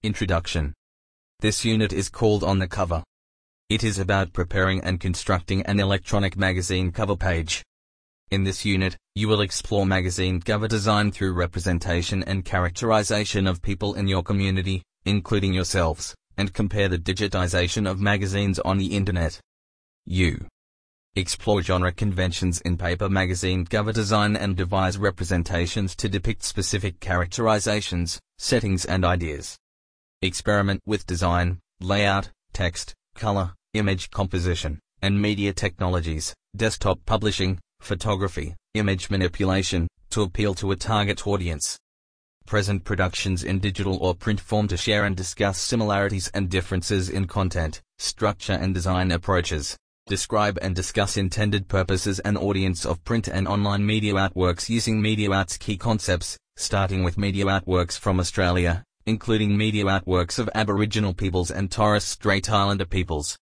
Introduction. This unit is called On the Cover. It is about preparing and constructing an electronic magazine cover page. In this unit, you will explore magazine cover design through representation and characterization of people in your community, including yourselves, and compare the digitization of magazines on the internet. You explore genre conventions in paper magazine cover design and devise representations to depict specific characterizations, settings and ideas. Experiment with design, layout, text, color, image composition, and media technologies, desktop publishing, photography, image manipulation, to appeal to a target audience. Present productions in digital or print form to share and discuss similarities and differences in content, structure and design approaches. Describe and discuss intended purposes and audience of print and online media artworks using media art's key concepts, starting with media artworks from Australia, including media artworks of Aboriginal peoples and Torres Strait Islander peoples.